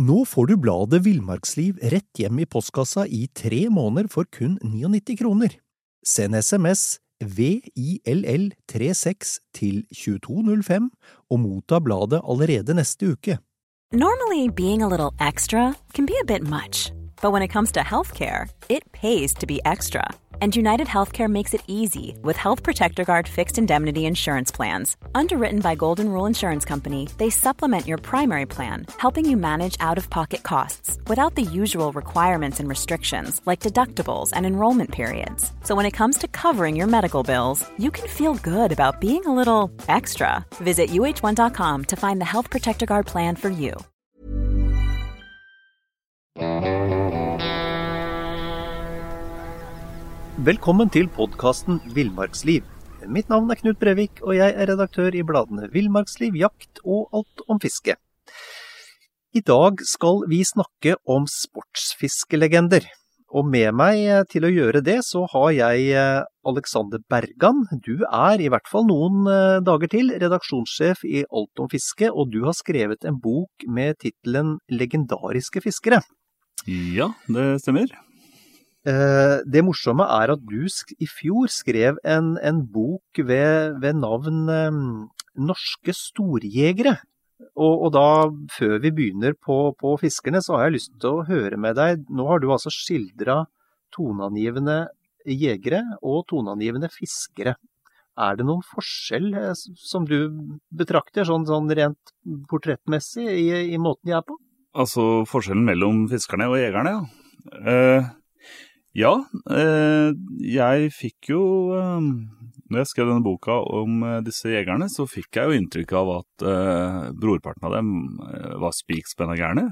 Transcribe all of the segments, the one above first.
Nå får du bladet Villmarksliv rett hjem I postkassa I 3 måneder for kun 99 kroner. Send SMS VILL36 til 2205 og motta bladet allerede neste uke. Normally, being a little extra can be a bit much. But when it comes to healthcare, it pays to be extra. And United Healthcare makes it easy with Health Protector Guard fixed indemnity insurance plans. Underwritten by Golden Rule Insurance Company, they supplement your primary plan, helping you manage out-of-pocket costs without the usual requirements and restrictions like deductibles and enrollment periods. So when it comes to covering your medical bills, you can feel good about being a little extra. Visit uh1.com to find the Health Protector Guard plan for you. Velkommen til podcasten Villmarksliv. Mitt navn Knut Brevik, og jeg redaktør I bladene Villmarksliv, Jakt og Alt om fiske. I dag skal vi snakke om sportsfiskelegender. Og med meg til å gjøre det, så har jeg Alexander Bergan. Du I hvert fall noen dager til redaksjonssjef I Alt om fiske, og du har skrevet en bok med titelen Legendariske fiskere. Ja, det stemmer. Det morsomme at du I fjor skrev en bok ved navn Norske storjegere. Og da, før vi begynner på fiskerne, så har jeg lyst til å høre med deg. Nå har du altså skildret toneangivende jegere og toneangivende fiskere. Det noen forskjell som du betrakter sånn rent portrettmessig I måten de på? Altså forskjellen mellom fiskerne og jegerne, ja. Jeg fikk jo, når jeg skrev denne boka om disse jegerne, så fikk jeg jo inntrykk av at brorparten av dem var spikspenna gærne.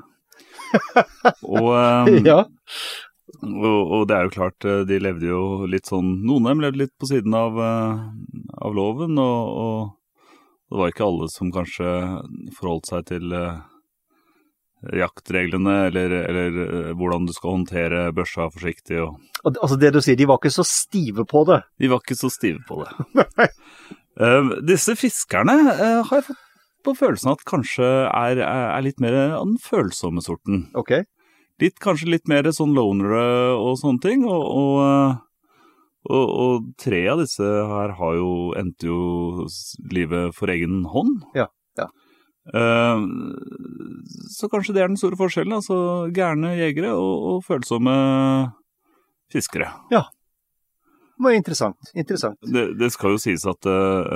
Ja. Og det jo klart, de levde jo litt sånn, noen av dem levde litt på siden av loven, og det var ikke alle som kanskje forholdt seg til jaktreglene, eller hvordan du skal håndtere børsa forsiktig. Altså det du sier, de var ikke så stive på det? De var ikke så stive på det. Disse fiskerne har jeg fått på følelsen at kanskje litt mer av den følsomme sorten. Ok. Kanskje litt mer sånn lonere og sånne ting, og 3 av disse her endte jo livet for egen hånd. Ja. Så kanskje det den store forskjellen, altså gærne jegere og følsomme fiskere. Ja, det var interessant. Det skal jo sies at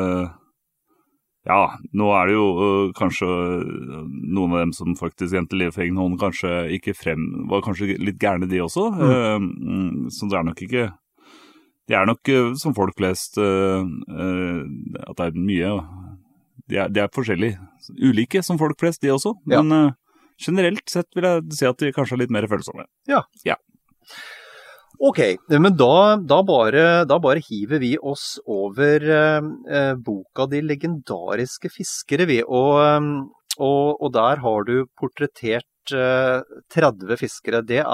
nå det jo kanskje noen av dem som faktisk endte livet for egen hånd kanskje ikke var kanskje litt gærne de også, så det nok ikke de nok som folk flest at det mye de forskjellige, ulike som folk flest, de også. Men generelt sett vil jeg si at de kanskje litt mer følsomme. Ja. Ok, men da bare hiver vi oss over boka De legendariske fiskere, vi. Og der har du portrettert 30 fiskere. Det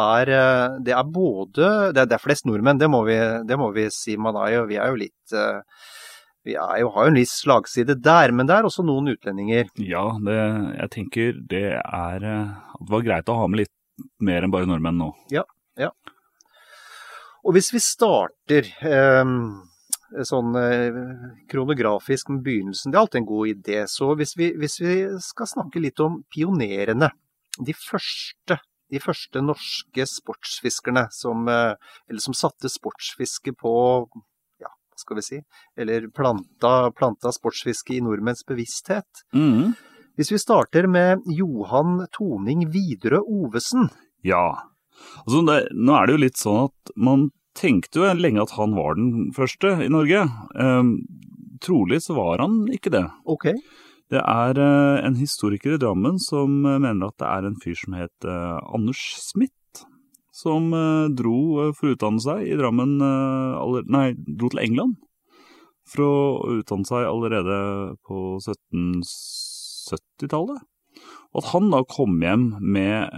flest nordmenn, det må vi si. Man jo, vi jo litt... har jo en viss slagside der, men det også noen utlendinger. Ja, jeg tenker det at det var greit å ha med litt mer enn bare nordmenn nå. Ja. Og hvis vi starter sånn kronografisk med begynnelsen, det alltid en god idé, så hvis vi skal snakke litt om pionerene, de første norske sportsfiskerne som satte sportsfiske på... skal vi si, eller planta sportsfiske I nordmenns bevissthet. Hvis vi starter med Johan Toning Widerøe Ovesen. Ja, altså nå det jo litt sånn at man tenkte jo lenge at han var den første I Norge. Trolig så var han ikke det. Ok. Det en historiker I Drammen som mener at det en fyr som het Anders Smith, som dro for å utdanne seg I Drammen, dro til England for å utdanne seg allerede på 1770-tallet. Og at han da kom hjem med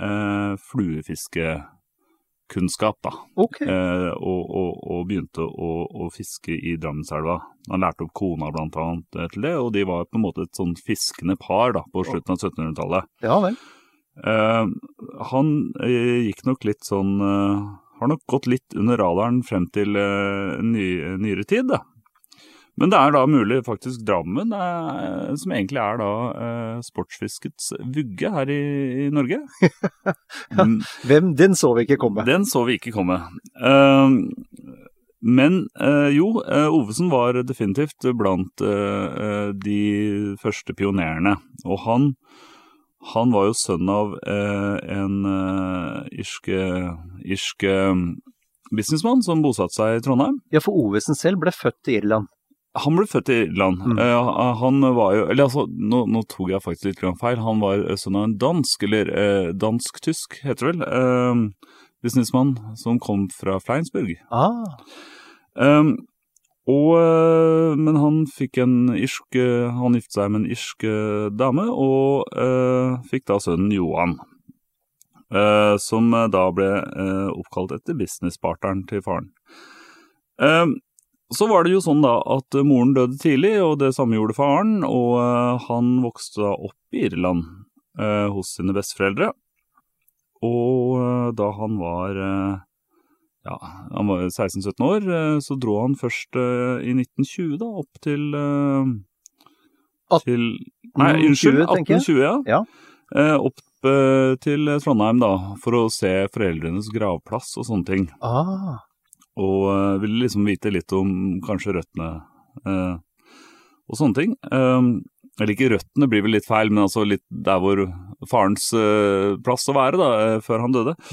fluefiskekunnskap da. Ok. Og begynte å fiske I Drammenselva. Han lærte opp kona blant annet til det, og de var på en måte et sånn fiskende par da, på slutten av 1700-tallet. Ja vel. Han gikk nok litt sånn, har nok gått litt under radaren frem til nyere tid da. Men det da mulig faktisk Drammen, som egentlig da sportsfiskets vugge her i Norge. Den så vi ikke komme. Den så vi ikke komme. Men Ovesen var definitivt blant de første pionerene, og han var jo sønn av en irsk businessmann som bosatte seg i Trondheim. Ja, for Ovesen selv ble født i Irland. Han ble født i Irland. Han var jo, eller altså, nå tok jeg faktisk litt feil, han var sønn av en dansk, eller dansk-tysk heter det vel, businessmann som kom fra Flensburg. Men han fikk han giftet seg med en irsk dame, og fikk da sønnen Johan, som da ble oppkalt etter businesspartneren til faren. Så var det jo sånn da at moren døde tidlig, og det samme gjorde faren, og han vokste da opp i Irland hos sine besteforeldre. Og da han var 16-17 år, så dro han først i 1920 da, opp til 1820, ja. Opp til Trondheim da, for å se foreldrenes gravplass og sånne ting. Og ville liksom vite litt om kanskje røttene og sånne ting. Eller ikke røttene blir vel litt feil, men altså litt der hvor farens plass å være da, før han døde.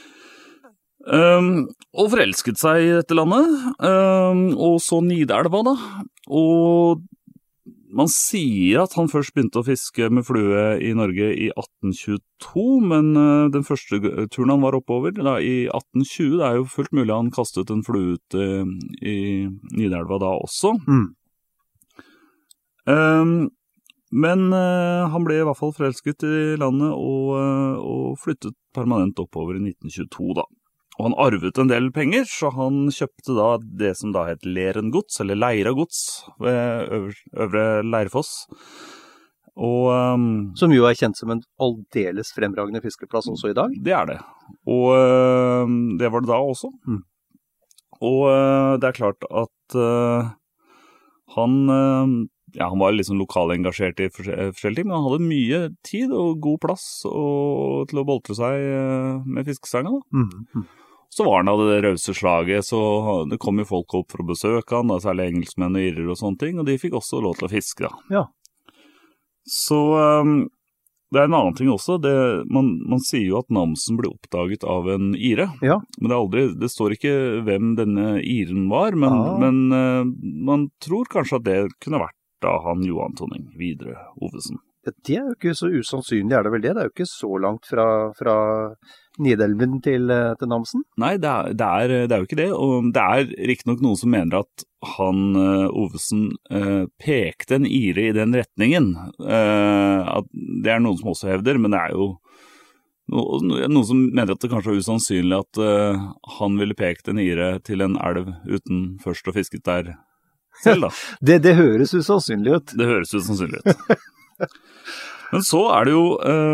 Og forelsket seg i dette landet, og så Nidelva da, og man sier at han først begynte å fiske med flue i Norge i 1822, men den første turen han var oppover da, i 1820, det jo fullt mulig han kastet en flue ut i Nidelva da også. Men han ble i hvert fall forelsket i landet og flyttet permanent oppover i 1922 da. Og han arvet en del penger, så han kjøpte da det som da het Lerengods, eller Leiragods, ved Øvre Leirfoss. Som jo kjent som en aldeles fremragende fiskeplass også i dag. Det det. Og det var det da også. Og det klart at han var liksom lokalengasjert i forskjellige ting, men han hadde mye tid og god plass til å boltre seg med fiskesanga da. Så var han av det rause slaget, så det kom jo folk opp for å besøke han, da, særlig engelskmenn og irer og sånne ting, og de fikk også lov til å fiske da. Ja. Så det en annen ting også, man sier jo at Namsen ble oppdaget av en ire, men det står ikke hvem denne iren var, men man tror kanskje at det kunne vært da han Johan Tonning Widerøe Ovesen. Det jo ikke så usannsynlig, det vel det? Det jo ikke så langt fra Nidelven til Namsen? Nei, det jo ikke det, og det riktig nok noen som mener at han, Ovesen, pekte en ire i den retningen. At det noen som også hevder, men det jo noen som mener at det kanskje usannsynlig at han ville pekt en ire til en elv uten først å fisket der selv da. Det høres usannsynlig ut. Det høres usannsynlig ut. Men så det jo,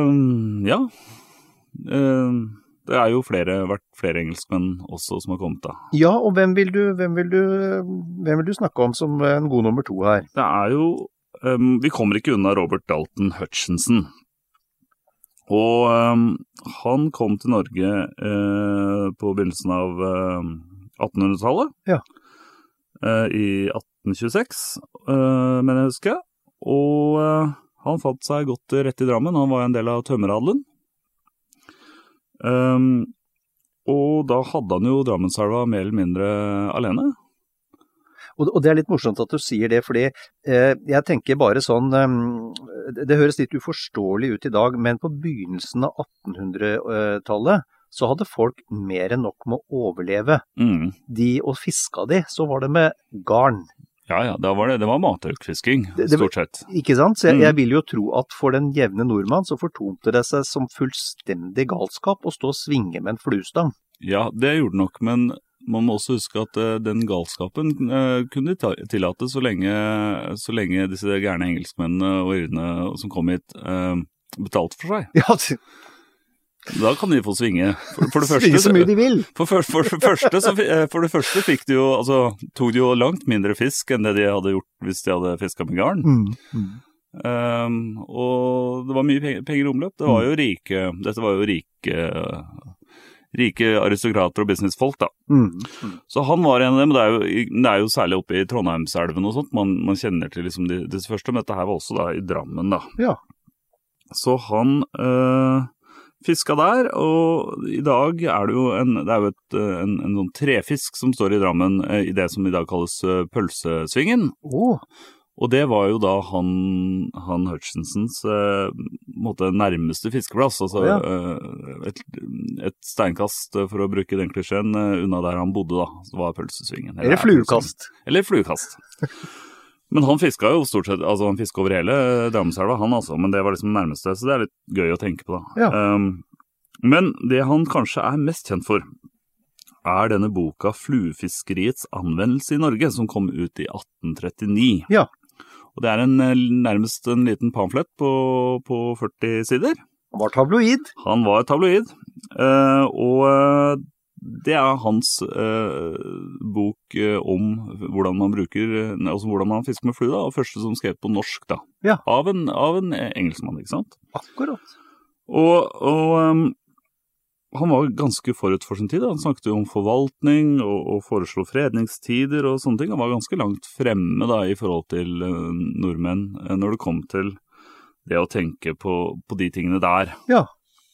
det jo vært flere engelskmenn også som har kommet da. Ja, og hvem vil du snakke om som en god nummer 2 her? Det jo, vi kommer ikke unna Robert Dalton Hutchinson. Og han kom til Norge på begynnelsen av 1800-tallet. Ja. I 1826, men jeg husker. Og han fant seg godt rett i Drammen. Han var en del av tømmeradelen. Og da hadde han jo Drammenselva mer eller mindre alene. Og det litt morsomt at du sier det, fordi jeg tenker bare sånn, det høres litt uforståelig ut i dag, men på begynnelsen av 1800-tallet så hadde folk mer enn nok med å overleve. Og fiska så var det med garn. Ja, det var matørkfisking, stort sett. Ikke sant? Så jeg vil jo tro at for den jevne nordmann så fortonte det seg som fullstendig galskap å stå og svinge med en fluestang. Ja, det gjorde nok, men man må også huske at den galskapen kunne tillate så lenge disse gærne engelskmennene og irene som kom hit betalte for seg. Ja, Da kan de få svinge. For det første, Svinge så mye de vil. For det første fikk de jo, altså, tok de jo langt mindre fisk enn det de hadde gjort hvis de hadde fisket med garn. Og det var mye penger i omløp. Dette var jo rike aristokrater og businessfolk da. Så han var en av dem, det er jo særlig oppe i Trondheimselven og sånt, man kjenner til liksom disse første, men dette her var også da i Drammen da. Ja. Så han fisket der, og i dag er det jo en sånn trefisk som står i Drammen i det som i dag kalles pølsesvingen. Og det var jo da han Hutchinsons nærmeste fiskeplass, altså et steinkast for å bruke den klisjeen unna der han bodde da, så var pølsesvingen. Eller fluekast. Eller fluekast. Men han fisket jo stort sett, altså han fisket over hele Drammenselva, han altså, men det var liksom nærmeste, så det er litt gøy å tenke på da. Ja. Men det han kanskje er mest kjent for, er denne boka Fluefiskeriets anvendelse i Norge, som kom ut i 1839. Ja. Og det er nærmest en liten pamflett på 40 sider. Han var tabloid. Han var tabloid, og det er hans bok om hvordan man hvordan man fisker med flue da, og første som skrev på norsk da. Ja. Av en engelskmann, ikke sant? Akkurat. Og han var ganske forut for sin tid. Han snakket jo om forvaltning og foreslo fredningstider og sånne ting. Han var ganske langt fremme da i forhold til nordmenn når det kom til det å tenke på de tingene der. Ja.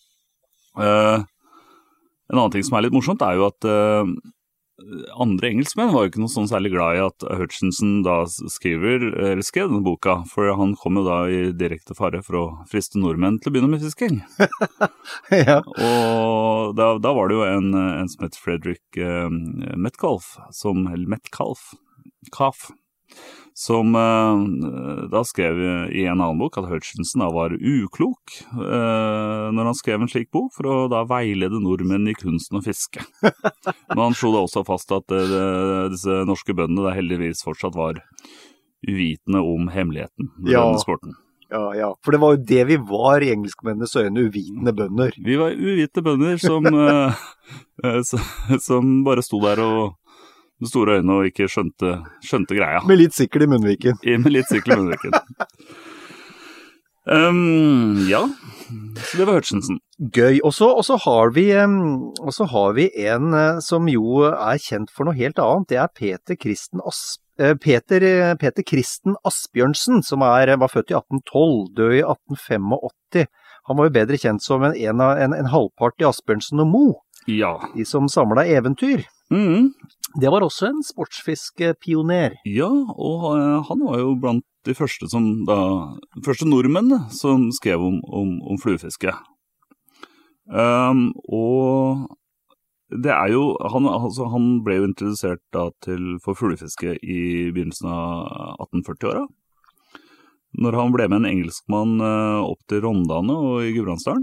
En annen ting som er litt morsomt er jo at andre engelskmenn var jo ikke noe sånn særlig glad i at Hutchinson da skrev denne boka, for han kom jo da i direkte fare for å friste nordmenn til å begynne med fisking. Ja. Og da var det jo en som het Frederick Metcalf, som da skrev i en annen bok at Hutchinson da var uklok når han skrev en slik bok for å da veilede nordmenn i kunsten å fiske. Men han slo da også fast at disse norske bøndene da heldigvis fortsatt var uvitende om hemmeligheten med denne sporten. Ja, for det var jo det vi var i engelskmennenes øyne, uvitende bønder. Vi var uvitende bønder som bare sto der og med store øyne og ikke skjønte greia. Med litt sikkel i munnviken. Med litt sikkel i munnviken. Ja, så det var Hutchinson. Gøy. Og så har vi en som jo er kjent for noe helt annet. Det er Peter Kristen Asbjørnsen, som var født i 1812, død i 1885. Han var jo bedre kjent som en halvpart i Asbjørnsen og Moe. Ja. De som samlet eventyr. Det var også en sportsfiskepioner. Ja, og han var jo blant de første nordmenn som skrev om fluefiske. Og det er jo, han ble jo introdusert da for fluefiske i begynnelsen av 1840-åra. Når han ble med en engelskmann opp til Rondane og i Gudbrandsdalen.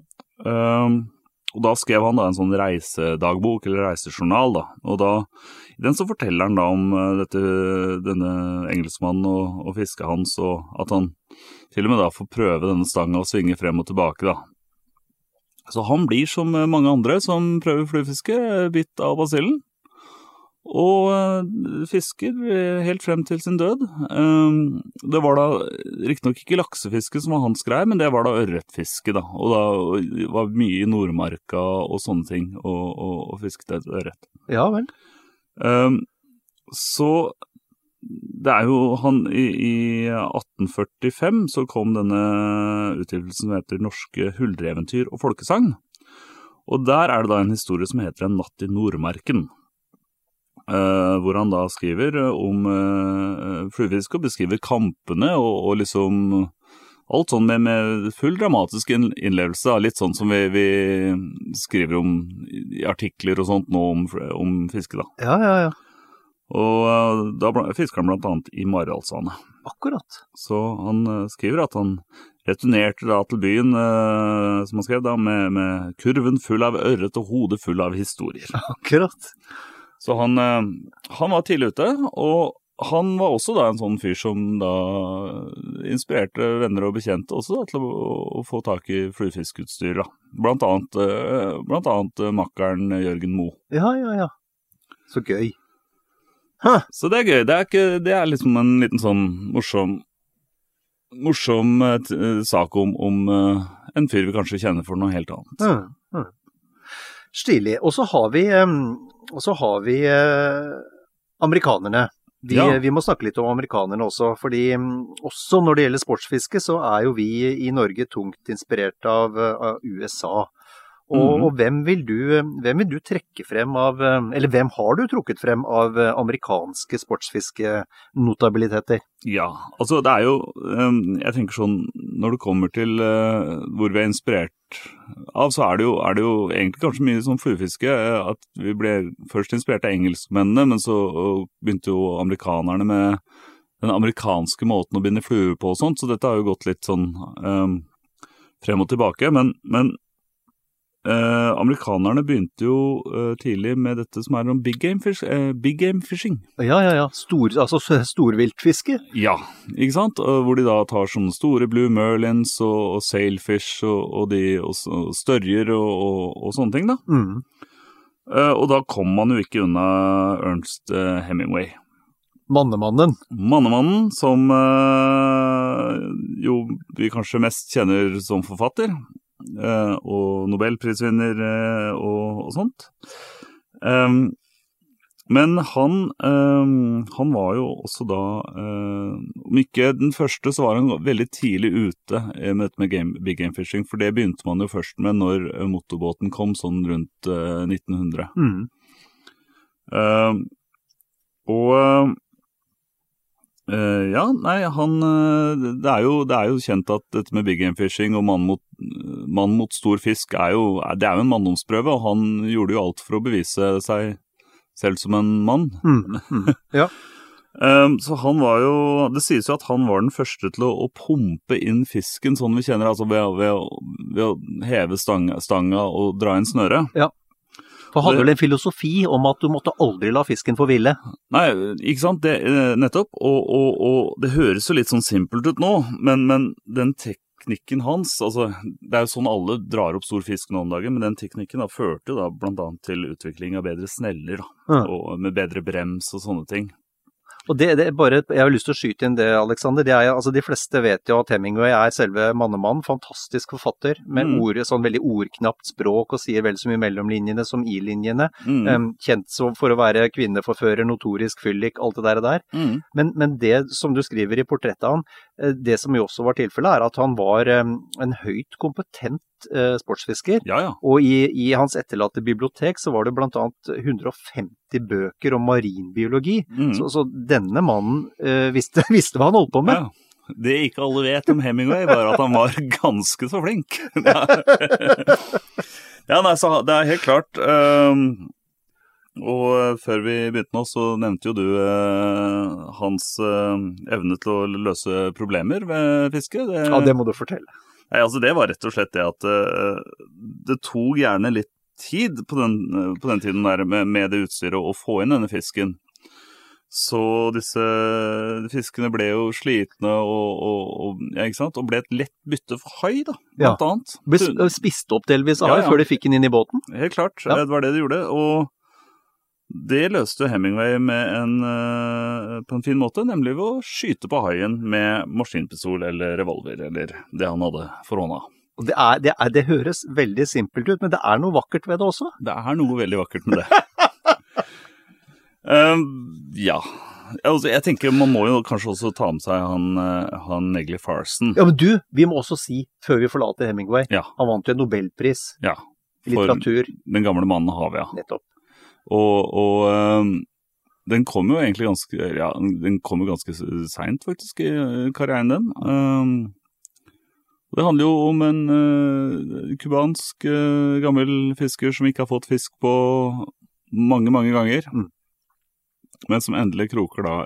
Og da skrev han da en sånn reisedagbok eller reisejournal da, og i den så forteller han da om denne engelskmannen og fisket hans, og at han til og med da får prøve denne stangen og svinge frem og tilbake da. Så han blir som mange andre som prøver fluefiske, bitt av basillen, og fisker helt frem til sin død. Det var da riktignok ikke laksefiske som var hans greie, men det var da ørretfiske da, og da var mye i Nordmarka og sånne ting og fisket et ørret. Ja vel. Så det er jo han i 1845 så kom denne utgivelsen som heter Norske huldreeventyr og folkesang, og der er det da en historie som heter En natt i Nordmarken. Hvor han da skriver om fluefiske og beskriver kampene og liksom alt sånn med full dramatisk innlevelse, litt sånn som vi skriver om i artikler og sånt nå om fiske da. Ja. Og da fisker han blant annet i Maridalsvannet. Akkurat. Så han skriver at han returnerte da til byen, som han skrev da, med kurven full av ørret og hodet full av historier. Akkurat. Så han var tidlig ute, og han var også da en sånn fyr som da inspirerte venner og bekjente også da, til å få tak i fluefiskutstyr da. Blant annet makkeren Jørgen Moe. Ja. Så gøy. Så det gøy. Det er liksom en liten sånn morsom sak om en fyr vi kanskje kjenner for noe helt annet. Stilig. Og så har vi amerikanerne. Vi må snakke litt om amerikanerne også, fordi også når det gjelder sportsfiske, så er jo vi i Norge tungt inspirert av USA. Og hvem vil du trekke frem eller hvem har du trukket frem av amerikanske sportsfiske-notabiliteter? Ja, altså det er jo, jeg tenker sånn, når det kommer til hvor vi er inspirert av, så er det jo egentlig kanskje mye sånn fluefiske, at vi ble først inspirert av engelskmennene, men så begynte jo amerikanerne med den amerikanske måten å binde fluer på og sånt, så dette har jo gått litt sånn frem og tilbake, men amerikanerne begynte jo tidlig med dette som er om big game fishing. Ja. Altså storviltfiske? Ja, ikke sant? Hvor de da tar sånne store blue merlins og sailfish og størjer og sånne ting da. Og da kom man jo ikke unna Ernest Hemingway. Mannemannen, som jo vi kanskje mest kjenner som forfatter. Og Nobelprisvinner og sånt. Men han var jo også da, om ikke den første, så var han veldig tidlig ute med dette med big game fishing, for det begynte man jo først med når motorbåten kom, sånn rundt 1900. Det er jo kjent at dette med big game fishing og mann mot stor fisk det er jo en manndomsprøve, og han gjorde jo alt for å bevise seg selv som en mann. Ja. Så han var jo, det sies jo at han var den første til å pumpe inn fisken, sånn vi kjenner, altså ved å heve stanga og dra inn snøre. Ja. For hadde vel en filosofi om at du måtte aldri la fisken få hvile? Nei, ikke sant, nettopp, og det høres jo litt sånn simpelt ut nå, men den teknikken hans, altså det er jo sånn alle drar opp stor fisk nå om dagen, men den teknikken da førte da blant annet til utvikling av bedre sneller da, og med bedre brems og sånne ting. Og det er bare, jeg har lyst til å skyte inn det, Alexander, altså de fleste vet jo at Hemingway er selve mannemannen, fantastisk forfatter, med sånn veldig ordknapt språk og sier vel så mye mellomlinjene som i-linjene, kjent for å være kvinneforfører, notorisk fyllik, alt det der. Men det som du skriver i portrettet av han, det som jo også var tilfellet er at han var en høyt kompetent sportsfisker, og i hans etterlatte bibliotek så var det blant annet 150 bøker om marinbiologi, så denne mannen visste hva han holdt på med. Ja. Det ikke alle vet om Hemingway var at han var ganske så flink. Så det er helt klart, og før vi begynte nå så nevnte jo du hans evne til å løse problemer ved fiske. Ja, det må du fortelle. Nei, altså det var rett og slett det at det tog gjerne litt tid på den tiden der med det utstyret å få inn denne fisken. Så disse fiskene ble jo slitne ikke sant? Og ble et lett bytte for hai da, blant annet. Ble spist opp delvis av hai før de fikk den inn i båten? Helt klart, det var det de gjorde, og det løste Hemingway på en fin måte, nemlig ved å skyte på haien med maskinpistol eller revolver, eller det han hadde for hånda. Og det høres veldig simpelt ut, men det er noe vakkert ved det også? Det er noe veldig vakkert med det. Altså, jeg tenker man må jo kanskje også ta med seg han Negley Farson. Ja, men vi må også si, før vi forlater Hemingway, han vant jo en Nobelpris i litteratur. Den gamle mannen har vi, Nettopp. Og den kom jo egentlig ganske sent faktisk i karrieren den. Det handler jo om en kubansk gammel fisker som ikke har fått fisk på mange, mange ganger. Men som endelig kroker da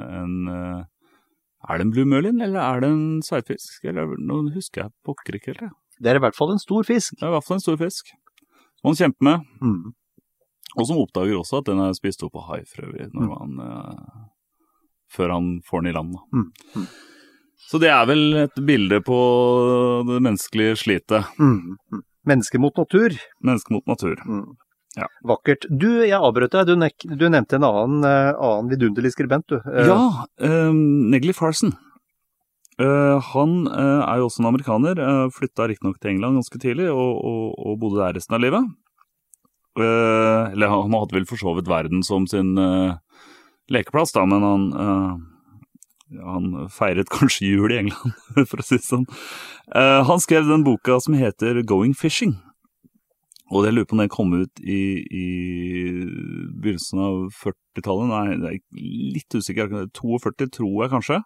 er det en blue merlin, eller er det en sverdfisk? Eller nå husker jeg pokker ikke helt. Det er i hvert fall en stor fisk. Det er i hvert fall en stor fisk. Som han kjemper med. Og som oppdager også at den er spist opp av hai for øvrig, når man før han får den i land. Så det vel et bilde på det menneskelige slitet. Menneske mot natur. Menneske mot natur. Ja. Vakkert. Jeg avbrøt deg. Du nevnte en annen vidunderlig skribent, du. Ja, Negley Farson. Han jo også en amerikaner, flyttet riktig nok til England ganske tidlig, og bodde der resten av livet. Eller han hadde vel forsovet verden som sin lekeplass, da, men han feiret kanskje jul i England, for å si det sånn. Han skrev den boka som heter Going Fishing. Og jeg lurer på om den kom ut i begynnelsen av 40-tallet. Nei, det litt usikker. 42 tror jeg kanskje.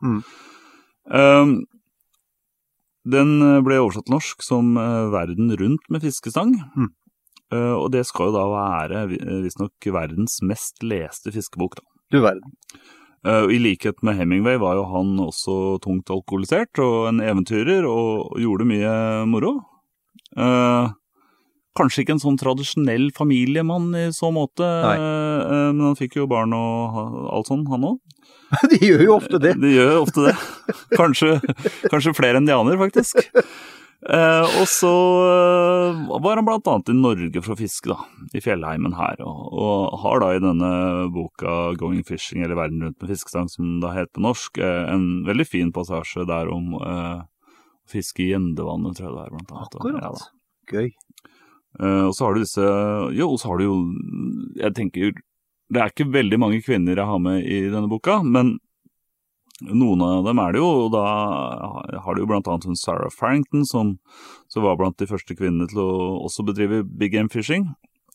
Den ble oversatt til norsk som Verden rundt med fiskestang. Og det skal jo da være visstnok verdens mest leste fiskebok, da. Du verden. I likhet med Hemingway var jo han også tungt alkoholisert og en eventyrer og gjorde mye moro. Kanskje ikke en sånn tradisjonell familiemann i så måte, men han fikk jo barn og alt sånn, han også. De gjør jo ofte det. De gjør ofte det. Kanskje flere enn de aner, faktisk. Og så var han blant annet i Norge for å fiske da, i fjellheimen her, og har da i denne boka Going Fishing, eller Verden rundt med fiskestang, som da heter på norsk, en veldig fin passasje der om å fiske i Gjendevannet, tror jeg det blant annet. Akkurat, gøy. Og så har du disse, og så har du jo, jeg tenker, det ikke veldig mange kvinner jeg har med i denne boka, men noen av dem det jo, og da har det jo blant annet hun Sarah Farrington, som var blant de første kvinnene til å også bedrive big game fishing.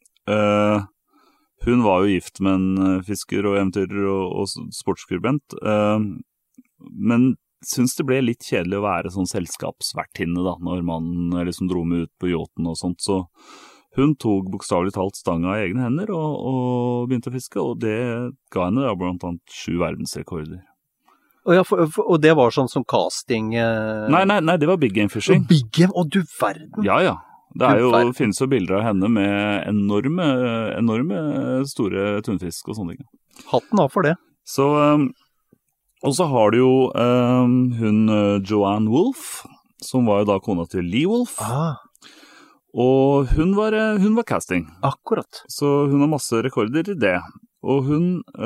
Hun var jo gift med en fisker og eventyrer og sportsskribent, men synes det ble litt kjedelig å være sånn selskapsvertinne da, når man liksom dro med ut på yachten og sånt, så hun tok bokstavelig talt stanga i egne hender og begynte å fiske, og det ga henne da blant annet 7 verdensrekorder. Og det var sånn som casting? Nei, det var big game fishing. Big game? Å, du verden! Ja. Det finnes jo bilder av henne med enorme store tunfisk og sånne ting. Hatten av for det. Så, og så har du jo hun Joanne Wolfe, som var jo da kona til Lee Wolfe. Og hun var casting. Akkurat. Så hun har masse rekorder i det. Og hun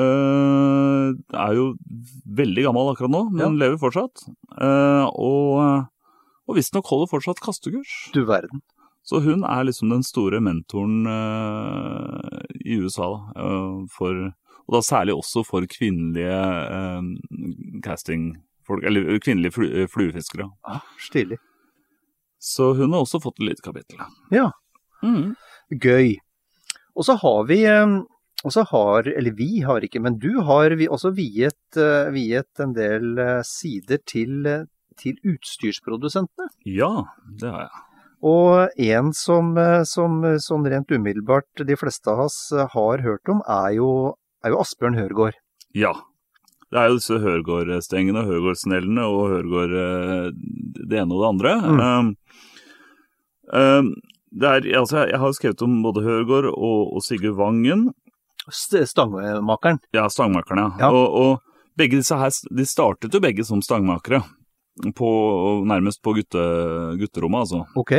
jo veldig gammel akkurat nå, men lever fortsatt. Og visst nok holder fortsatt kastekurs. Du verden. Så hun liksom den store mentoren i USA, og da særlig også for kvinnelige castingfolk, eller kvinnelige fluefiskere. Stilig. Så hun har også fått et lite kapittel. Ja, gøy. Og så har vi... eller vi har ikke, men du har også viet en del sider til utstyrsprodusentene. Ja, det har jeg. Og en som sånn rent umiddelbart de fleste av oss har hørt om, jo Asbjørn Hørgaard. Ja, det jo disse Hørgaard-stengene, Hørgaard-snellene og Hørgaard det ene og det andre. Jeg har skrevet om både Hørgaard og Sigurd Vangen. Stangmakeren. Ja, stangmakeren, ja. Og begge disse her, de startet jo begge som stangmakere, nærmest på gutterommet, altså. Ok.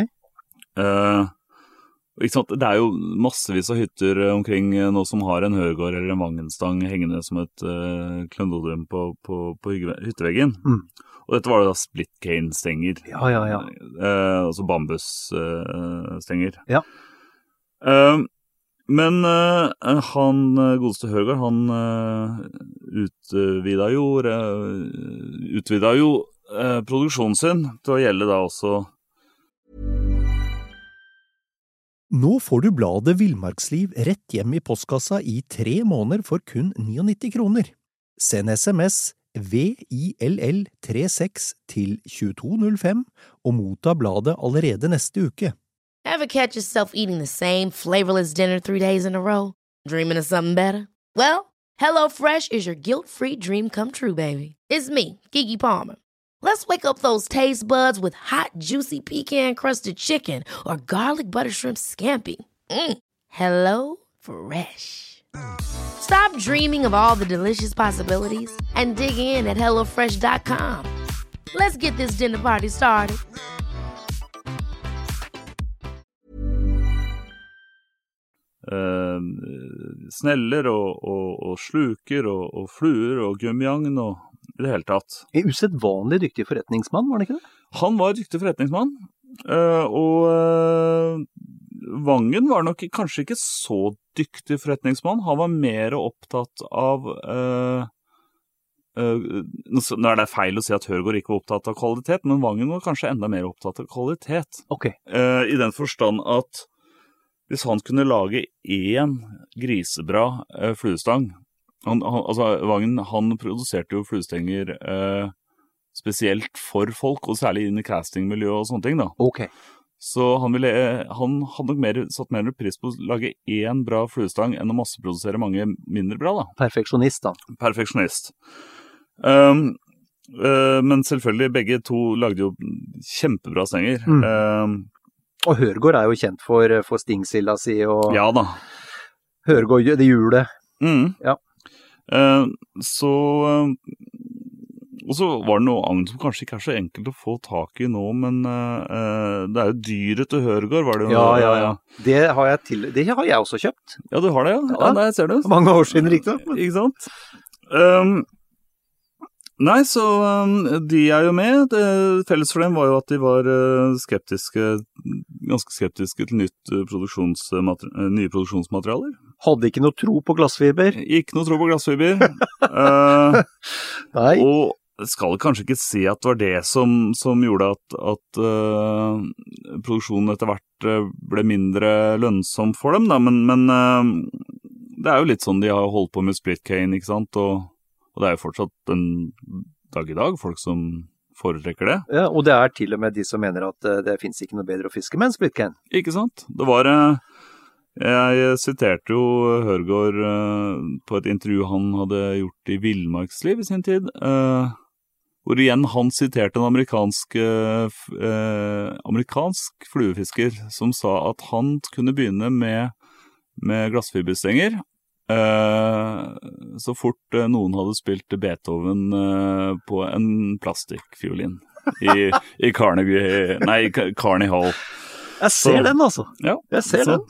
Ikke sant? Det jo massevis av hytter omkring nå som har en Hørgaard eller en Vangenstang hengende som et klenodrøm på hytteveggen. Og dette var jo da split cane-stenger. Ja. Altså bambusstenger. Ja. Men han godeste Hørgaard, han utvidet jo produksjonen sin til å gjelde da også. Nå får du bladet Villmarksliv rett hjem i postkassa i 3 måneder for kun 99 kroner. Send SMS VILL36 til 2205 og motta bladet allerede neste uke. Ever catch yourself eating the same flavorless dinner 3 days in a row? Dreaming of something better? Well, HelloFresh is your guilt-free dream come true, baby. It's me, Keke Palmer. Let's wake up those taste buds with hot, juicy pecan-crusted chicken or garlic butter shrimp scampi. Hello Fresh. Stop dreaming of all the delicious possibilities and dig in at HelloFresh.com. Let's get this dinner party started. Sneller og sluker og fluer og gummijagn og I det hele tatt. En usedvanlig dyktig forretningsmann, var det ikke det? Han var dyktig forretningsmann, og Vangen var nok kanskje ikke så dyktig forretningsmann. Han var mer opptatt av nå det feil å si at Hørgaard ikke var opptatt av kvalitet, men Vangen var kanskje enda mer opptatt av kvalitet. Ok. I den forstand at hvis han kunne lage en grisebra fluestang, altså Vangen, han produserte jo fluestenger spesielt for folk, og særlig inn I castingmiljø og sånne ting da. Ok. Så han hadde nok satt mer pris på å lage en bra fluestang enn å masseprodusere mange mindre bra da. Perfeksjonist da. Perfeksjonist. Men selvfølgelig, begge to lagde jo kjempebra stenger. Og Hørgaard jo kjent for stingsilda si, og ja da. Hørgaard, det hjulet. Ja. Og så var det noe agn som kanskje ikke så enkelt å få tak I nå, men det jo dyret til Hørgaard, var det jo? Ja. Det har jeg også kjøpt. Ja, du har det, ja. Ja, der ser du. Mange år siden, riktig. Ikke sant? Nei, så de jo med. Felles for dem var jo at de var ganske skeptiske til nye produksjonsmaterialer. Hadde ikke noe tro på glassfiber. Ikke noe tro på glassfiber. Nei. Og skal kanskje ikke si at det var det som gjorde at produksjonen etter hvert ble mindre lønnsom for dem, da. Men det jo litt sånn de har holdt på med split cane, ikke sant? Og det jo fortsatt en dag I dag, folk som foretrekker det. Ja, og det til og med de som mener at det finnes ikke noe bedre å fiske med enn split cane. Ikke sant? Det var... Jeg siterte jo Hørgaard på et intervju han hadde gjort I Villmarksliv I sin tid, hvor igjen han siterte en amerikansk fluefisker som sa at han kunne begynne med glassfiberstenger, så fort noen hadde spilt Beethoven på en plastikkfiolin I Carnegie Hall. Jeg ser den altså. Ja, jeg ser den.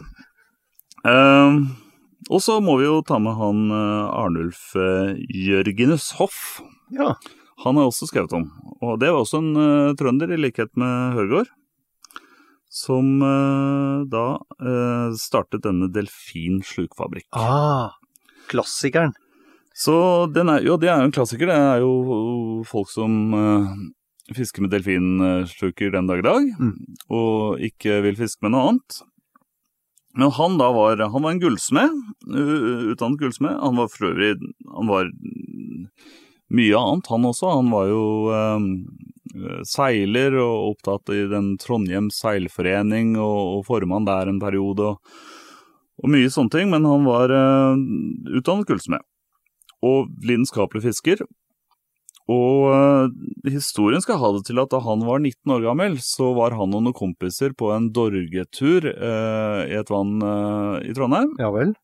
Og så må vi jo ta med han Arnulf Jørgenus Hoff. Ja. Han har også skrevet om, og det var også en trønder I likhet med Hørgaard, som da startet denne Delfin slukfabrikk. Klassikeren. Så det jo en klassiker, det jo folk som fisker med delfinsluker den dag I dag, og ikke vil fiske med noe annet. Men han var en gullsmed, utdannet gullsmed. Han var for øvrig, han var mye annet han også. Han var jo seiler og opptatt I den Trondheim seilforening og formann der en periode og mye sånne ting. Men han var utdannet gullsmed og lidenskapelig fisker. Og historien skal ha det til at da han var 19 år gammel, så var han og noen kompiser på en dorgetur I et vann I Trondheim. Ja vel.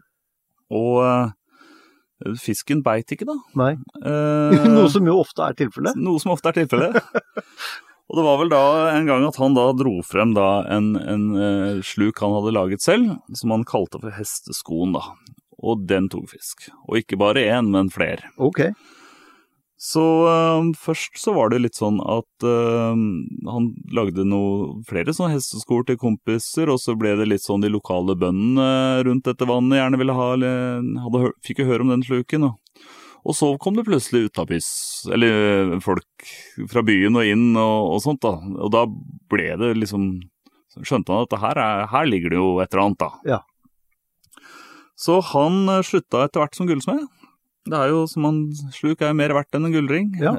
Og fisken beit ikke da. Nei. Noe som jo ofte tilfellet. Noe som ofte tilfellet. Og det var vel da en gang at han da dro frem da en sluk han hadde laget selv, som han kalte for hesteskoen da. Og den tok fisk. Og ikke bare en, men flere. Ok. Så først så var det litt sånn at han lagde flere sånne hesteskor til kompiser, og så ble det litt sånn de lokale bøndene rundt dette vannet gjerne ville ha, fikk jo høre om den sluken. Og så kom det plutselig utapis, eller folk fra byen og inn og sånt da. Og da ble det liksom, skjønte han at her ligger det jo et eller annet da. Ja. Så han slutta etter hvert som gullsmed. Det jo som han sluk jo mer verdt enn en gullring. Ja.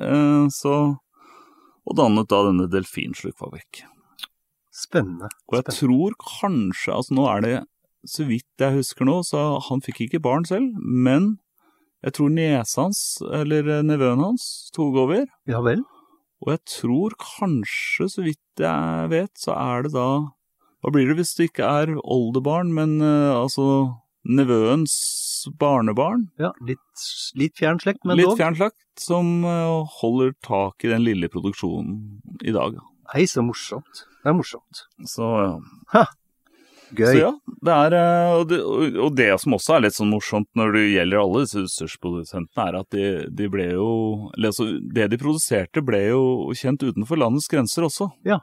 Og dannet da denne delfinslukfabrikk. Spennende. Og jeg tror kanskje, altså nå det, så vidt jeg husker nå, så han fikk ikke barn selv, men jeg tror nesa hans, eller nevøen hans, tog over. Ja vel. Og jeg tror kanskje, så vidt jeg vet, så det da, hva blir det hvis det ikke oldebarn, men altså nevøens barnebarn. Ja, litt fjern slekt, men litt dog. fjern slekt, som holder tak i den lille produksjonen i dag. Hei, så morsomt. Det er morsomt. Så Gøy. Så ja, det og det som også litt sånn morsomt når det gjelder alle disse utstyrsprodusentene, at de ble jo, eller altså det de produserte ble jo kjent utenfor landets grenser også. Ja.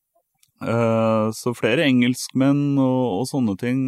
Så flere engelskmenn og sånne ting,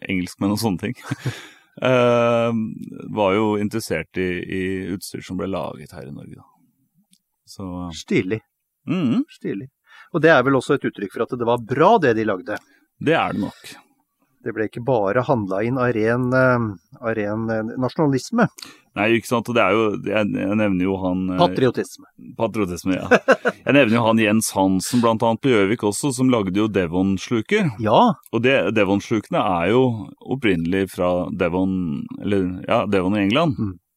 var jo interessert i utstyr som ble laget her i Norge. Så, Stilig. Stilig. Og det er vel også et uttrykk for at det var bra det de lagde. Det er det nok. Det ble ikke bare handlet inn av ren nasjonalisme. Nei, ikke sant, og det er jo, jeg nevner jo han... Patriotisme, ja. Jeg nevner jo han Jens Hansen, blant annet på Gjøvik også, som lagde jo Devon-sluker. Ja. Og Devon-slukene er jo opprinnelig fra Devon i England.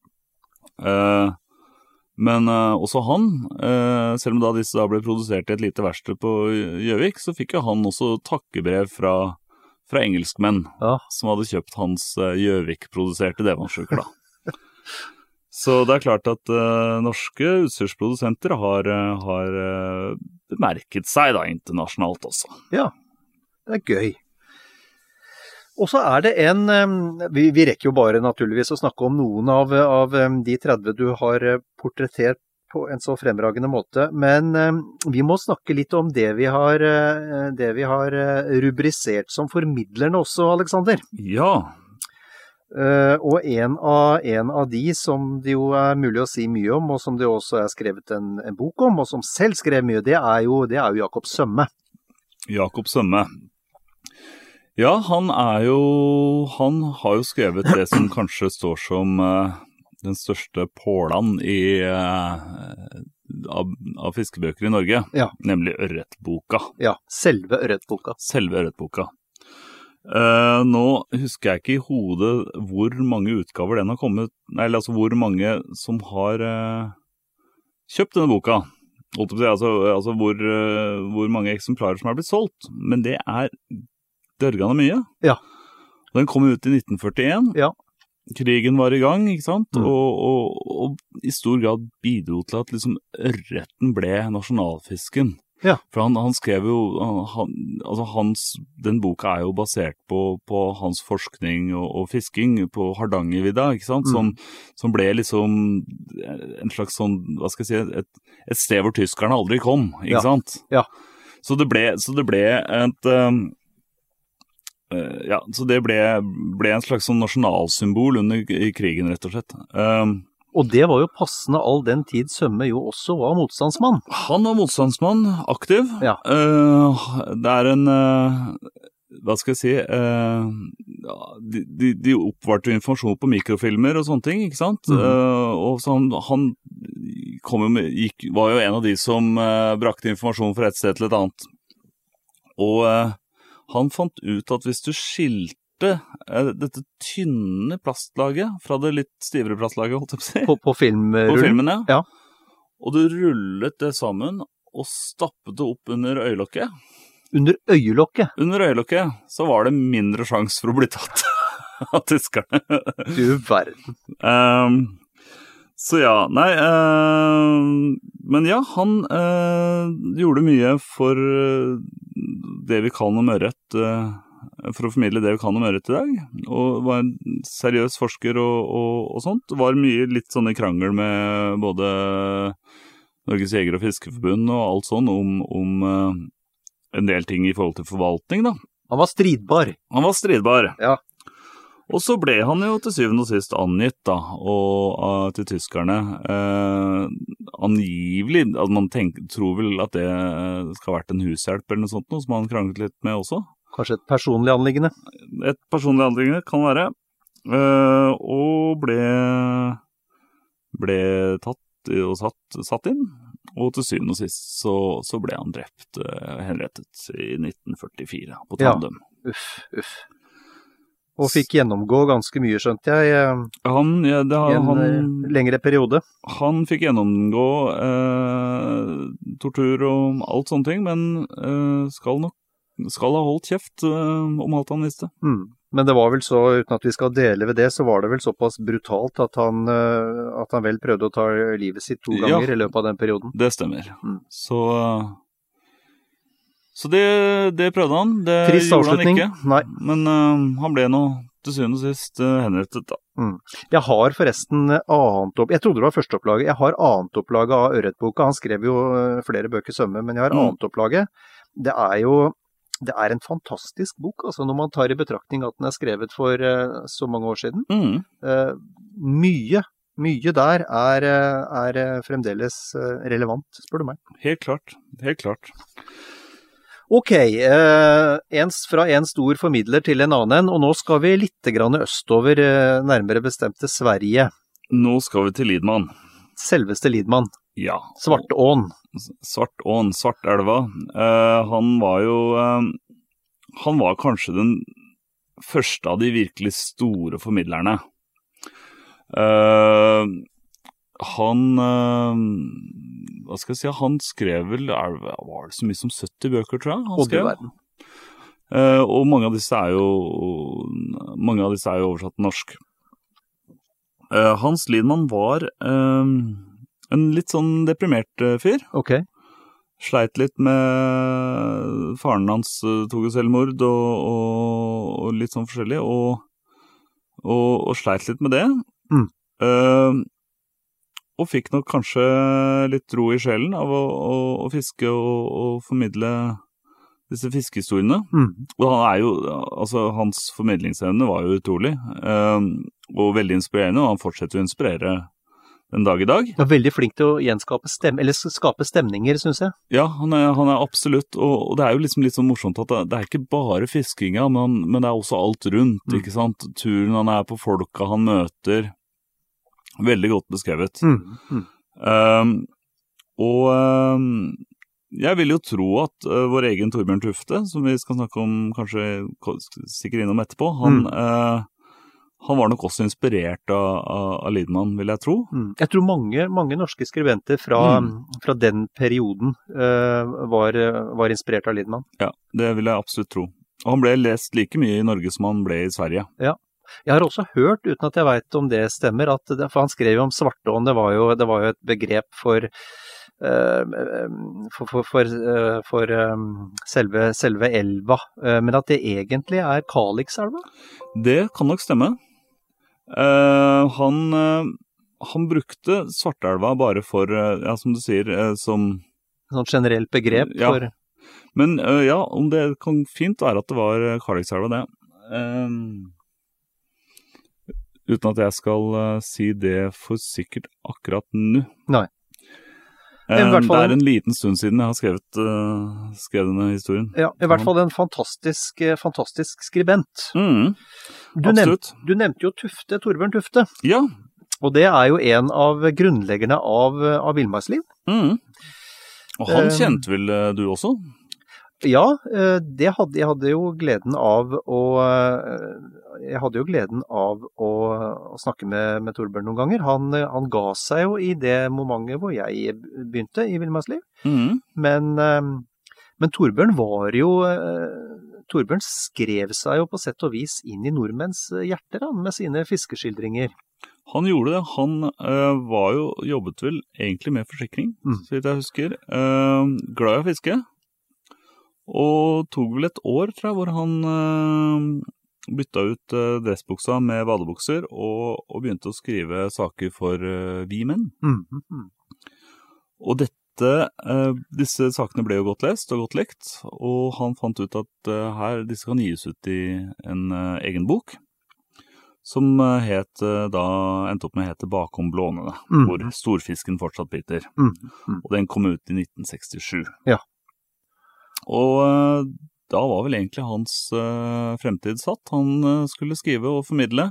Men også han, selv om da disse da ble produsert i et lite verksted på Gjøvik, så fikk jo han også takkebrev fra engelskmenn, som hadde kjøpt hans Gjøvik-produserte Devon-sluker da. Så det er klart at norske utstyrsprodusenter har bemerket seg da internasjonalt også. Ja, det er gøy. Og så er det vi rekker jo bare naturligvis å snakke om noen av de 30 du har portrettert på en så fremragende måte, men vi må snakke litt om det vi har rubrisert som formidlerne også, Alexander. Ja. Og en av de som det jo er mulig å si mye om, og som det også er skrevet en bok om, og som selv skrev mye, det er jo Jakob Sømme. Jakob Sømme. Ja, han har jo skrevet det som kanskje står som den største påland av fiskebøker i Norge, nemlig Ørretboka. Ja, selve Ørretboka. Nå husker jeg ikke i hodet hvor mange utgaver den har kommet, eller altså hvor mange som har kjøpt denne boka. Altså hvor mange eksemplarer som har blitt solgt, men det er dørgende mye. Ja. Den kom ut i 1941. Ja. Krigen var i gang, ikke sant? Og i stor grad bidro til at liksom ørreten ble nasjonalfisken. Ja. For han skrev jo, den boka er jo basert på hans forskning og fisking på Hardangervidda, ikke sant? Som ble liksom en slags sånn, hva skal jeg si, et sted hvor tyskerne aldri kom, ikke sant? Ja. Så det ble en slags sånn nasjonalsymbol i krigen, rett og slett. Og det var jo passende all den tid Sømme jo også var motstandsmann. Han var motstandsmann, aktiv. Ja. Det er hva skal jeg si, de oppvarte informasjon på mikrofilmer og sånne ting, ikke sant? Og så han var jo en av de som brakte informasjon fra et sted til et annet. Og han fant ut at hvis du skilte dette tynne plastlaget fra det litt stivere plastlaget, holdt jeg på å si. På filmen, ja. Og du rullet det sammen og stappet det opp under øyelokket. Under øyelokket? Under øyelokket, så var det mindre sjans for å bli tatt av tyskerne. Du verden. Så ja, nei, men ja, han gjorde mye for det vi kan om ørret, for å formidle det vi kan om ørret i dag, og var en seriøs forsker og sånt. Var mye litt sånn i krangel med både Norges Jeger- og Fiskerforbund og alt sånn om en del ting i forhold til forvaltning da. Han var stridbar. Ja. Og så ble han jo til syvende og sist angitt da, og til tyskerne, angivelig, at man tror vel at det skal ha vært en hushjelp eller noe sånt, noe som han kranglet litt med også. Kanskje et personlig anliggende? Et personlig anliggende kan være, og ble tatt og satt inn, og til syvende og sist så ble han drept, henrettet i 1944 på Trandum. Ja, uff. Og fikk gjennomgå ganske mye, skjønte jeg, i en lengre periode. Han fikk gjennomgå tortur og alt sånne ting, men skal ha holdt kjeft om alt han visste. Men det var vel så, uten at vi skal dele ved det, så var det vel såpass brutalt at han vel prøvde å ta livet sitt 2 ganger I løpet av den perioden. Det stemmer. Så det prøvde han. Det Trist gjorde avslutning. han ikke. Nei. Men han ble nå til syvende og sist henrettet da. Jeg har forresten jeg trodde det var førsteopplaget. Jeg har anetopplaget av Ørretboka. Han skrev jo flere bøker sømme, men jeg har anetopplaget. Det er en fantastisk bok, altså når man tar I betraktning at den skrevet for så mange år siden. Mye der er fremdeles relevant, spør du meg. Helt klart. Ok, fra en stor formidler til en annen, og nå skal vi litt grann østover, nærmere bestemt til Sverige. Nå skal vi til Lidman. Selveste Lidman. Ja. Svartån, Svartelva. Han var kanskje den første av de virkelig store formidlerne. Hva skal jeg si, han skrev vel, var det så mye som 70 bøker, tror jeg? Han skrev. verden. Og mange av disse er jo oversatt til norsk. Hans Lidman var en litt sånn deprimert fyr. Ok. Sleit litt med faren hans tog selvmord og litt sånn forskjellig, og sleit litt med det. Og fikk nok kanskje litt ro I sjelen av å fiske og formidle disse fiskehistoriene. Og han er jo, altså hans formidlingsevne var jo utrolig, og veldig inspirerende, og han fortsetter å inspirere den dag I dag. Han er veldig flink til å gjenskape skape stemninger, synes jeg. Ja, han er absolutt, og det er jo liksom litt sånn morsomt at det er ikke bare fiskinga, men det er også alt rundt, ikke sant? Turen han er på, folka han møter, veldig godt beskrevet. Jeg vil jo tro at vår egen Torbjørn Tufte, som vi skal snakke om kanskje sikkert innom etterpå, han var nok også inspirert av Lidman, vil jeg tro. Jeg tror mange norske skribenter fra den perioden var inspirert av Lidman. Ja, det vil jeg absolutt tro. Og han ble lest like mye I Norge som han ble I Sverige. Ja. Jeg har også hørt, uten at jeg vet om det stemmer, for han skrev jo om Svartån, det var jo et begrep for selve elva, men at det egentlig Kalixelva? Det kan nok stemme. Han brukte Svartelva bare for, ja, som du sier, som sånn generelt begrep for... Men ja, om det kan fint være at det var Kalixelva det. Uten at jeg skal si det for sikkert akkurat nå. Nei. Det en liten stund siden jeg har skrevet denne historien. Ja, I hvert fall en fantastisk skribent. Absolutt. Du nevnte jo Tufte, Torbjørn Tufte. Ja. Og det jo en av grunnleggerne av Villmarksliv. Og han kjente vel du også? Ja, jeg hadde jo gleden av å snakke med Torbjørn noen ganger. Han ga seg jo I det momentet hvor jeg begynte I Villmarksliv. Men Torbjørn Torbjørn skrev seg jo på sett og vis inn I nordmenns hjerter med sine fiskeskildringer. Han gjorde det. Han jobbet vel egentlig med forsikring, så vidt jeg husker. Glad I å fiske. Og tog vel et år, tror jeg, hvor han bytta ut dressbuksa med badebukser og begynte å skrive saker for vi menn. Og disse sakene ble jo godt lest og godt likt, og han fant ut at disse kan gis ut I en egen bok, som endte opp med å hete Bakom blånene, hvor storfisken fortsatt biter. Og den kom ut I 1967. Ja. Og da var vel egentlig hans fremtid satt. Han skulle skrive og formidle.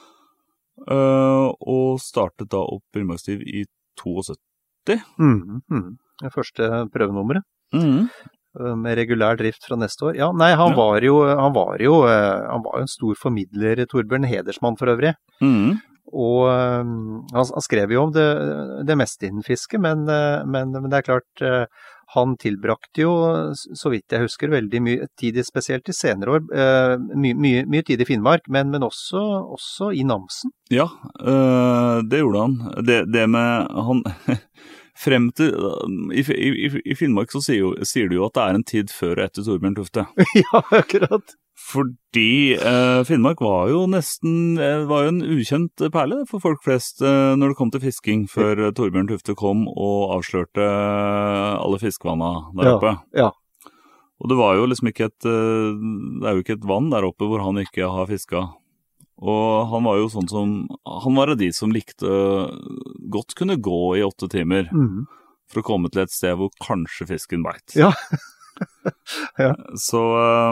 Og startet da opp Villmarksliv I 72. Det første prøvenummeret. Med regulær drift fra neste år. Ja, nei, han var jo en stor formidler, Torbjørn, hedersmann for øvrig. Og han skrev jo om det meste innen fiske, men det er klart, han tilbrakte jo, så vidt jeg husker, veldig mye tid, spesielt i senere år, mye tid i Finnmark, men også i Namsen. Ja, det gjorde han. Det med han... Frem til, i Finnmark så sier du jo at det en tid før og etter Torbjørn Tufte. Ja, akkurat. Fordi Finnmark var jo en ukjent perle for folk flest når det kom til fisking, før Torbjørn Tufte kom og avslørte alle fiskevanna der oppe. Ja. Og det var jo liksom ikke det jo ikke et vann der oppe hvor han ikke har fisket. Og han var jo sånn han var av de som likte godt kunne gå i 8 timer for å komme til et sted hvor kanskje fisken beit. Ja. Ja. Så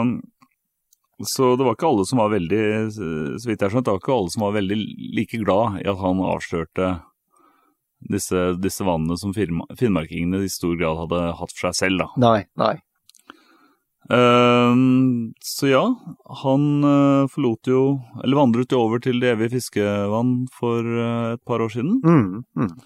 det var ikke alle som var veldig, så vidt jeg skjønt, det var ikke alle som var veldig like glad i at han avslørte disse vannene som finnmarkingene i stor grad hadde hatt for seg selv da. Nei. Så ja, han vandret jo over til det evige fiskevann for et par år siden.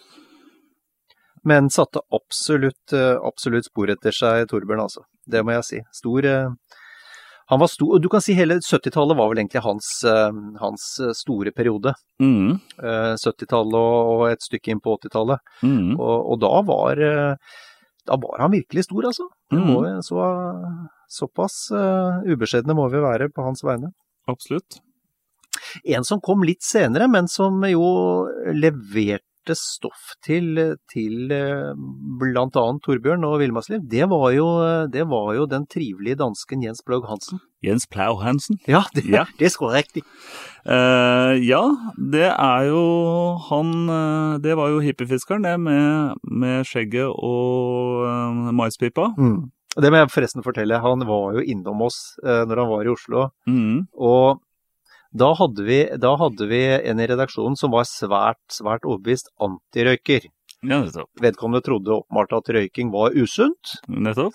Men satte absolutt spor etter seg, Torbjørn, altså. Det må jeg si. Han var stor, og du kan si hele 70-tallet var vel egentlig hans store periode. 70-tallet og et stykke inn på 80-tallet. Og da var han virkelig stor, altså. Såpass ubeskjedne må vi være på hans vegne. Absolutt. En som kom litt senere, men som jo leverte stoff til blant annet Torbjørn og Villmarksliv, det var jo den trivelige dansken Jens Plau Hansen. Jens Plau Hansen? Ja, det skal riktig. Ja, det jo han, det var jo hippiefiskeren, det med skjegget og maispipa. Det må jeg forresten fortelle, han var jo innom oss når han var i Oslo, og da hadde vi en i redaksjonen som var svært overbevist antirøyker. Ja, nettopp. Vedkommende trodde åpenbart at røyking var usunt. Nettopp.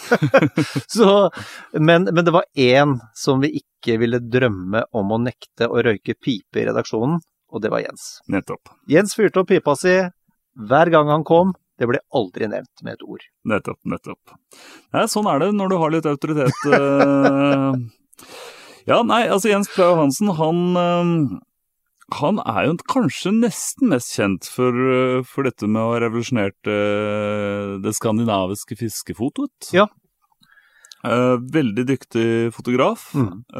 Men det var en som vi ikke ville drømme om å nekte å røyke pipe i redaksjonen, og det var Jens. Nettopp. Jens fyrte opp pipa si hver gang han kom. Det ble aldri nevnt med et ord. Nettopp. Nei, sånn det når du har litt autoritet. Ja, nei, altså Jens Plau Hansen, han jo kanskje nesten mest kjent for dette med å ha revolusjonert det skandinaviske fiskefotoet. Ja. Veldig dyktig fotograf.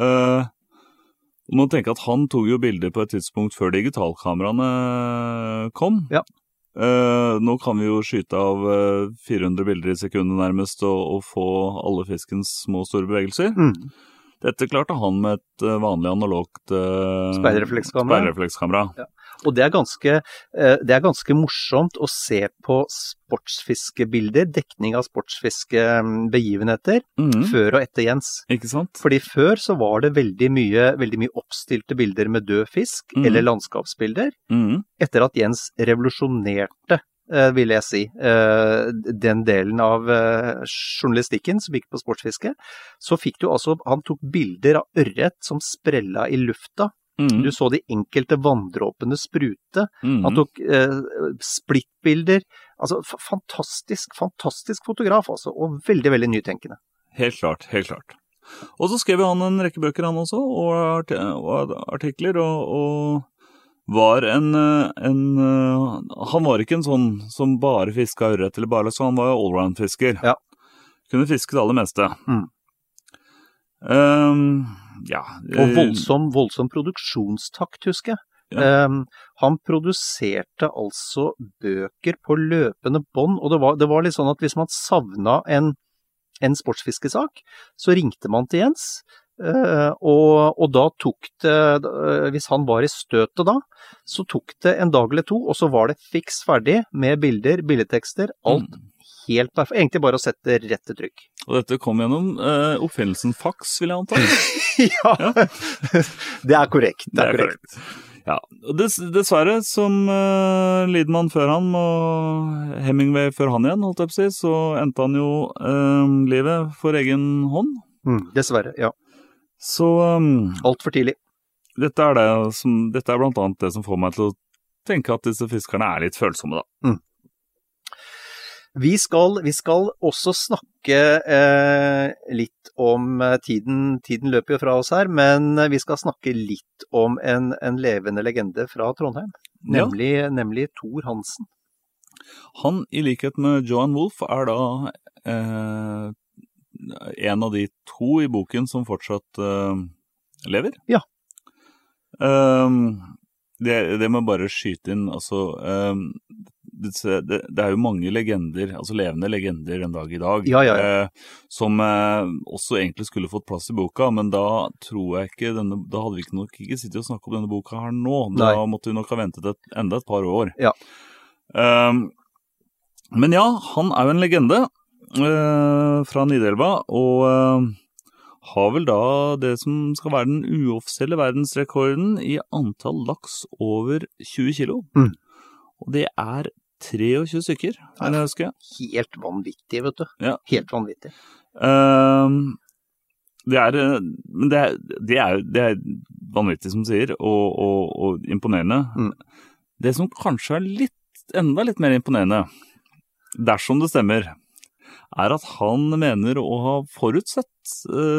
Må tenke at han tog jo bilder på et tidspunkt før digitalkameraene kom. Ja. Nå kan vi jo skyte av 400 bilder i sekundet nærmest og få alle fiskens små og store bevegelser. Dette klarte han med et vanlig analogt speilreflekskamera. Ja. Og det ganske morsomt å se på sportsfiskebilder, dekning av sportsfiskebegivenheter, før og etter Jens. Ikke sant? Fordi før så var det veldig mye oppstilte bilder med død fisk, eller landskapsbilder. Etter at Jens revolusjonerte, vil jeg si, den delen av journalistikken som gikk på sportsfiske, så fikk du altså, han tok bilder av ørret som sprella i lufta. Du så de enkelte vanndråpene sprute. Han tok splittbilder. Altså, fantastisk fotograf, altså, og veldig nytenkende. Helt klart. Og så skrev han en rekke bøker han også, og artikler, og var han var ikke en sånn som bare fisket ørret, eller bare så han var allround-fisker. Ja. Kunne fiske det aller meste. Ja. Og voldsom produksjonstakt, husker jeg. Ja. Han produserte altså bøker på løpende bånd, og det var litt sånn at hvis man savnet en sportsfiskesak, så ringte man til Jens, og da tok det, hvis han var i støtet da, så tok det en dag eller to, og så var det fiks ferdig med bilder, billedtekster, alt helt perfekt. Egentlig bare å sette rett til trykk. Og dette kom gjennom oppfinnelsen fax, vil jeg anta? Ja, det korrekt. Det korrekt. Ja, dessverre, som Lidman før han, og Hemingway før han igjen, holdt jeg på å si, så endte han jo livet for egen hånd. Dessverre, ja. Så alt for tidlig. dette er blant annet det som får meg til å tenke at disse fiskerne er litt følsomme da. Vi skal også snakke litt om tiden løper jo fra oss her, men vi skal snakke litt om en levende legende fra Trondheim, nemlig Thor Hansen. Han, i likhet med Johan Wolf, er da en av de 2 i boken som fortsatt lever. Ja. Det må bare skyte inn, altså... Det er jo mange legender, altså levende legender den dag i dag, som også egentlig skulle fått plass i boka, men da tror jeg ikke, da hadde vi nok ikke sittet og snakket om denne boka her nå. Da måtte vi nok ha ventet enda et par år. Ja. Men ja, han er jo en legende fra Nidelva, og har vel da det som skal være den uoffisielle verdensrekorden i antall laks over 20 kilo. Og det er 23 stykker, vil jeg huske. Helt vanvittig, vet du. Ja. Helt vanvittig. Det er vanvittig, som sier, og imponerende. Det som kanskje er enda litt mer imponerende, dersom det stemmer, er at han mener å ha forutsett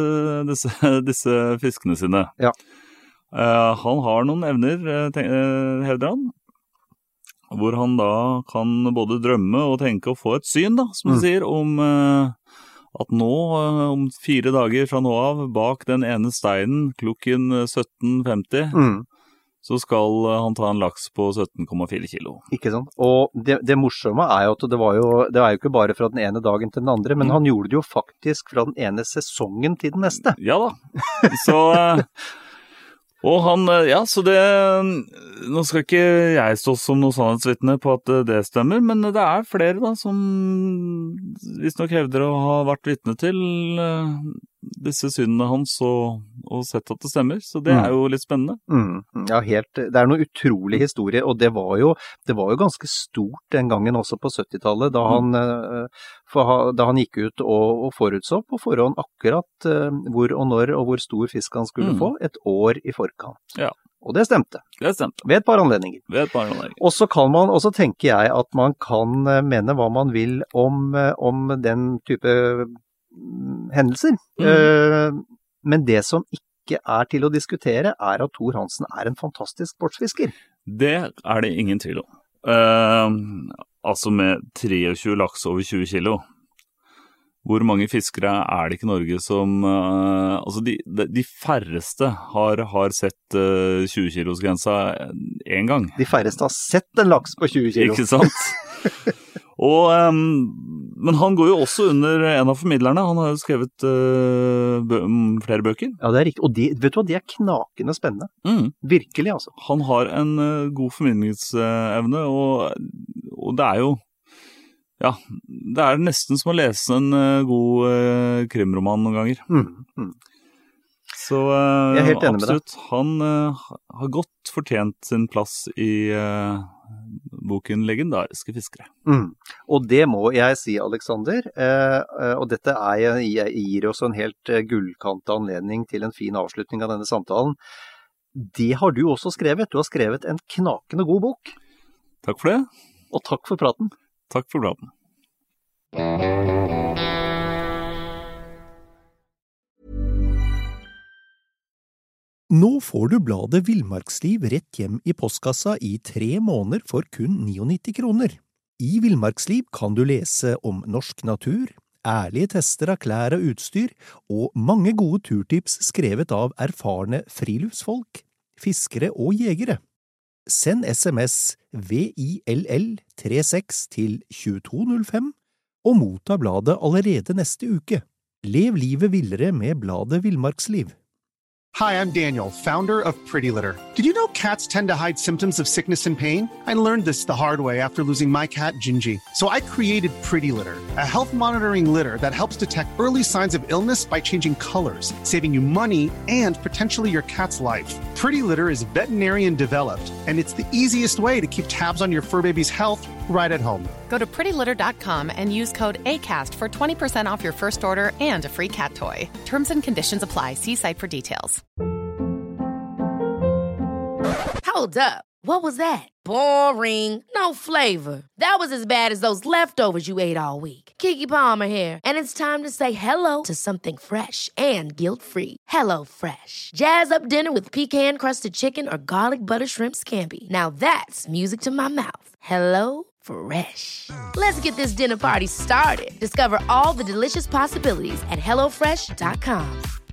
disse fiskene sine. Ja. Han har noen evner, hevder han, hvor han da kan både drømme og tenke og få et syn, da, som du sier, om at nå, om 4 dager fra nå av, bak den ene steinen, klokken 17.50, så skal han ta en laks på 17,4 kilo. Ikke sant? Og det morsomme er jo at det er jo ikke bare fra den ene dagen til den andre, men han gjorde det jo faktisk fra den ene sesongen til den neste. Ja da, så... Og han, ja, så det, nå skal ikke jeg stå som noe sannhetsvitne på at det stemmer, men det er flere da som hvis nok hevder å ha vært vitne til disse synene hans og sett at det stemmer, så det er jo litt spennende. Ja, det er noen utrolig historie, og det var jo ganske stort den gangen også på 70-tallet, da han gikk ut og forutså på forhånd akkurat hvor og når og hvor stor fisk han skulle få, et år i forkant. Ja. Og det stemte. Ved et par anledninger. Og så tenker jeg at man kan mene hva man vil om den type hendelser. Men det som ikke er til å diskutere er at Thor Hansen er en fantastisk sportsfisker. Det er det ingen tvil om. Altså med 23 laks over 20 kilo. Hvor mange fiskere er det ikke i Norge som... altså de færreste har sett 20-kilosgrensa en gang. De færreste har sett en laks på 20 kilo. Ikke sant? Og, men han går jo også under en av formidlerne. Han har jo skrevet flere bøker. Ja, det er riktig. Og vet du hva, de er knakende spennende. Virkelig, altså. Han har en god formidlingsevne, og det er jo... Ja, det er nesten som å lese en god krimroman noen ganger. Så jeg er helt enig absolutt, med han har godt fortjent sin plass i boken Legendariske fiskere. Og det må jeg si, Alexander, og dette gir oss en helt gullkant anledning til en fin avslutning av denne samtalen. Det har du også skrevet. Du har skrevet en knakende god bok. Takk for det. Og takk for praten. Takk for praten. Nå får du bladet Villmarksliv rett hjem i postkassa i 3 måneder for kun 99 kroner. I Villmarksliv kan du lese om norsk natur, ærlige tester av klær og utstyr, og mange gode turtips skrevet av erfarne friluftsfolk, fiskere og jegere. Send SMS VILL36 til 2205 og motta bladet allerede neste uke. Lev livet villere med bladet Villmarksliv. Hi, I'm Daniel, founder of Pretty Litter. Did you know cats tend to hide symptoms of sickness and pain? I learned this the hard way after losing my cat, Gingy. So I created Pretty Litter, a health monitoring litter that helps detect early signs of illness by changing colors, saving you money and potentially your cat's life. Pretty Litter is veterinarian developed, and it's the easiest way to keep tabs on your fur baby's health right at home. Go to prettylitter.com and use code ACAST for 20% off your first order and a free cat toy. Terms and conditions apply. See site for details. Hold up. What was that? Boring. No flavor. That was as bad as those leftovers you ate all week. Keke Palmer here, and it's time to say hello to something fresh and guilt-free. Hello Fresh. Jazz up dinner with pecan-crusted chicken or garlic butter shrimp scampi. Now that's music to my mouth. Hello Fresh. Let's get this dinner party started. Discover all the delicious possibilities at HelloFresh.com.